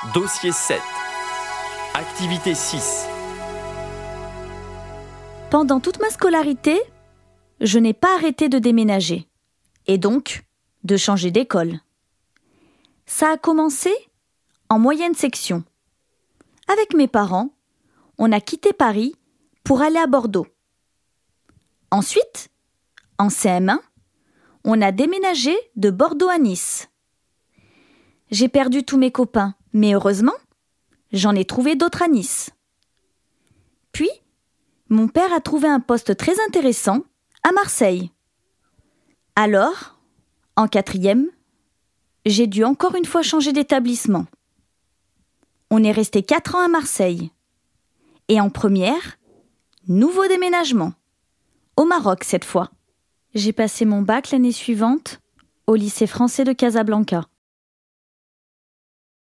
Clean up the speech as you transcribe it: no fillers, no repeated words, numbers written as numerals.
Dossier 7. Activité 6. Pendant toute ma scolarité, je n'ai pas arrêté de déménager, et donc de changer d'école. Ça a commencé en moyenne section. Avec mes parents, on a quitté Paris pour aller à Bordeaux. Ensuite, en CM1, on a déménagé de Bordeaux à Nice. J'ai perdu tous mes copains, mais heureusement, j'en ai trouvé d'autres à Nice. Puis, mon père a trouvé un poste très intéressant à Marseille. Alors, en 4e, j'ai dû encore une fois changer d'établissement. On est resté 4 ans à Marseille. Et en première, nouveau déménagement. Au Maroc cette fois. J'ai passé mon bac l'année suivante au lycée français de Casablanca.